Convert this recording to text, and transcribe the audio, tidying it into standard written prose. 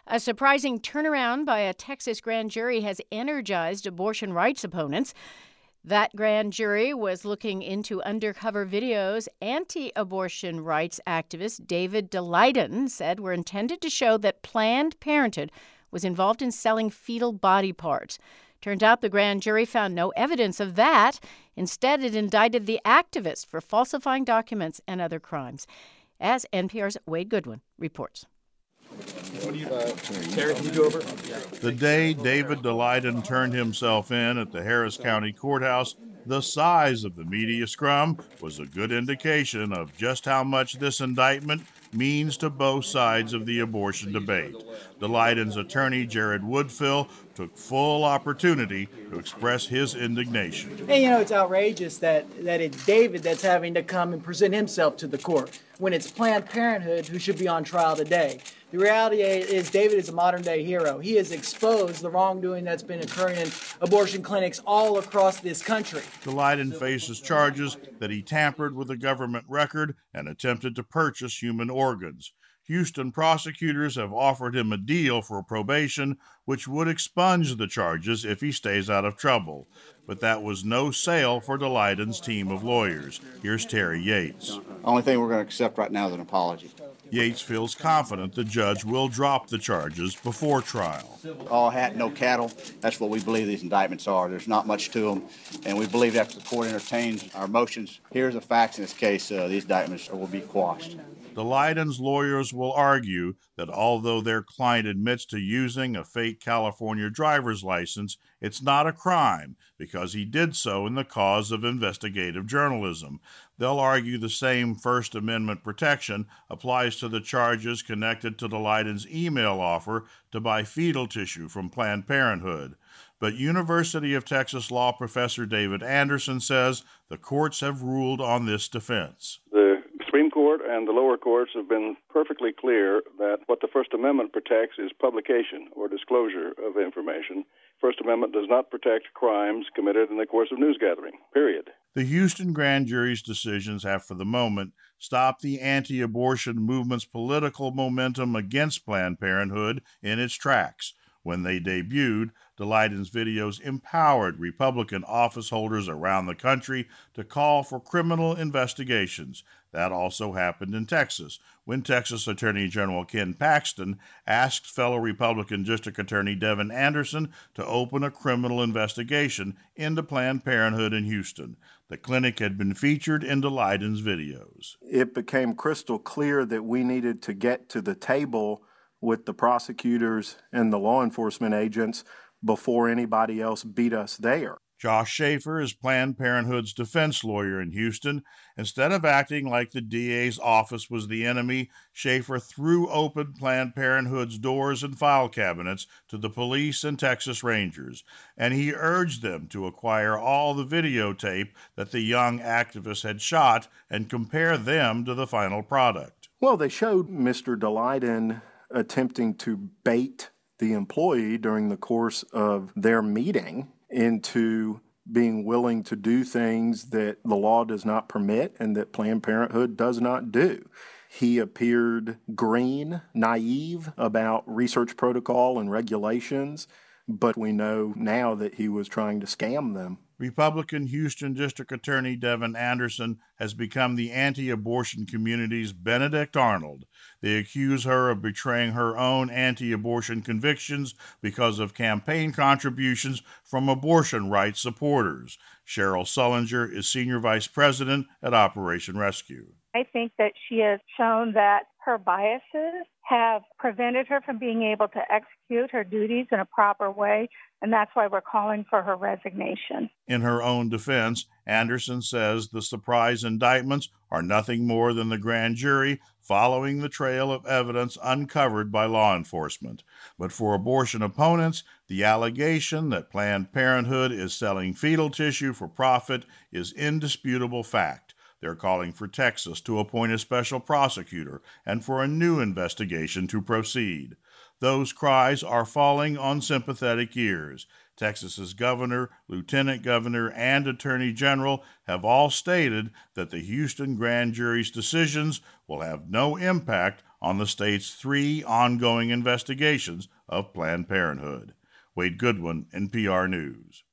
A surprising turnaround by a Texas grand jury has energized abortion rights opponents. That grand jury was looking into undercover videos anti-abortion rights activist David Daleiden said were intended to show that Planned Parenthood was involved in selling fetal body parts. Turned out the grand jury found no evidence of that. Instead, it indicted the activist for falsifying documents and other crimes, as NPR's Wade Goodwin reports. Terry, can you go over? The day David Daleiden turned himself in at the Harris County Courthouse, the size of the media scrum was a good indication of just how much this indictment means to both sides of the abortion debate. Daleiden's attorney, Jared Woodfill, took full opportunity to express his indignation. And it's outrageous that it's David that's having to come and present himself to the court when it's Planned Parenthood who should be on trial today. The reality is David is a modern-day hero. He has exposed the wrongdoing that's been occurring in abortion clinics all across this country. Daleiden faces charges that he tampered with a government record and attempted to purchase human organs. Houston prosecutors have offered him a deal for probation, which would expunge the charges if he stays out of trouble. But that was no sale for Daleiden's team of lawyers. Here's Terry Yates. The only thing we're going to accept right now is an apology. Yates feels confident the judge will drop the charges before trial. All hat, no cattle. That's what we believe these indictments are. There's not much to them. And we believe after the court entertains our motions, here's the facts in this case, these indictments will be quashed. Daleiden's lawyers will argue that although their client admits to using a fake California driver's license, it's not a crime because he did so in the cause of investigative journalism. They'll argue the same First Amendment protection applies to the charges connected to Daleiden's email offer to buy fetal tissue from Planned Parenthood. But University of Texas law professor David Anderson says the courts have ruled on this defense. The Supreme Court and the lower courts have been perfectly clear that what the First Amendment protects is publication or disclosure of information. First Amendment does not protect crimes committed in the course of news gathering, period. The Houston grand jury's decisions have, for the moment, stopped the anti-abortion movement's political momentum against Planned Parenthood in its tracks. When they debuted, Daleiden's videos empowered Republican office holders around the country to call for criminal investigations. That also happened in Texas, when Texas Attorney General Ken Paxton asked fellow Republican District Attorney Devin Anderson to open a criminal investigation into Planned Parenthood in Houston. The clinic had been featured in Daleiden's videos. It became crystal clear that we needed to get to the table with the prosecutors and the law enforcement agents before anybody else beat us there. Josh Schaefer is Planned Parenthood's defense lawyer in Houston. Instead of acting like the DA's office was the enemy, Schaefer threw open Planned Parenthood's doors and file cabinets to the police and Texas Rangers, and he urged them to acquire all the videotape that the young activist had shot and compare them to the final product. Well, they showed Mr. Daleiden attempting to bait the employee during the course of their meeting into being willing to do things that the law does not permit and that Planned Parenthood does not do. He appeared green, naive about research protocol and regulations, but we know now that he was trying to scam them. Republican Houston District Attorney Devin Anderson has become the anti-abortion community's Benedict Arnold. They accuse her of betraying her own anti-abortion convictions because of campaign contributions from abortion rights supporters. Cheryl Sullinger is Senior Vice President at Operation Rescue. I think that she has shown that her biases have prevented her from being able to execute her duties in a proper way, and that's why we're calling for her resignation. In her own defense, Anderson says the surprise indictments are nothing more than the grand jury following the trail of evidence uncovered by law enforcement. But for abortion opponents, the allegation that Planned Parenthood is selling fetal tissue for profit is indisputable fact. They're calling for Texas to appoint a special prosecutor and for a new investigation to proceed. Those cries are falling on sympathetic ears. Texas's governor, lieutenant governor, and attorney general have all stated that the Houston grand jury's decisions will have no impact on the state's 3 ongoing investigations of Planned Parenthood. Wade Goodwin, NPR News.